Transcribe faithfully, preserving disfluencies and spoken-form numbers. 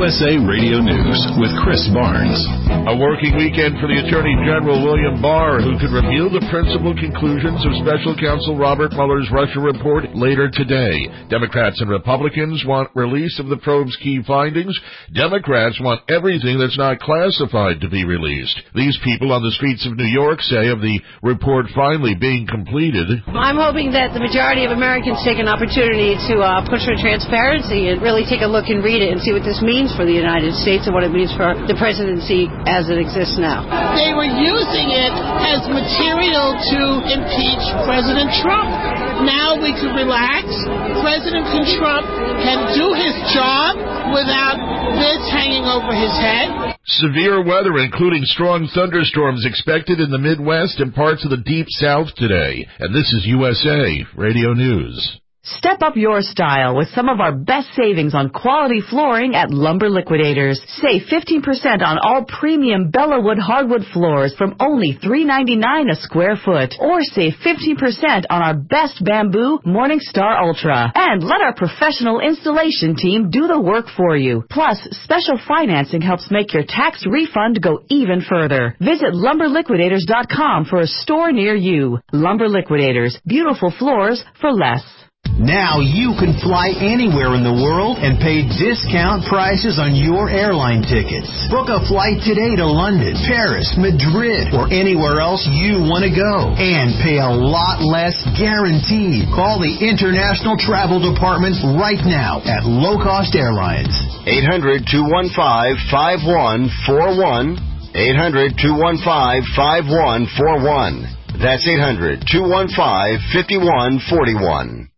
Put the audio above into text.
U S A Radio News with Chris Barnes. A working weekend for the Attorney General William Barr, who could reveal the principal conclusions of Special Counsel Robert Mueller's Russia report later today. Democrats and Republicans want release of the probe's key findings. Democrats want everything that's not classified to be released. These people on the streets of New York say of the report finally being completed, I'm hoping that the majority of Americans take an opportunity to uh, push for transparency and really take a look and read it and see what this means for the United States and what it means for the presidency as it exists now. They were using it as material to impeach President Trump. Now we can relax. President Trump can do his job without this hanging over his head. Severe weather, including strong thunderstorms, expected in the Midwest and parts of the Deep South today. And this is U S A Radio News. Step up your style with some of our best savings on quality flooring at Lumber Liquidators. Save fifteen percent on all premium Bellawood hardwood floors from only three ninety-nine a square foot. Or save fifteen percent on our best bamboo Morningstar Ultra. And let our professional installation team do the work for you. Plus, special financing helps make your tax refund go even further. Visit lumber liquidators dot com for a store near you. Lumber Liquidators. Beautiful floors for less. Now you can fly anywhere in the world and pay discount prices on your airline tickets. Book a flight today to London, Paris, Madrid, or anywhere else you want to go. And pay a lot less guaranteed. Call the International Travel Department right now at Low Cost Airlines. eight hundred, two one five, five one four one. eight hundred, two one five, five one four one. That's eight hundred, two one five, five one four one.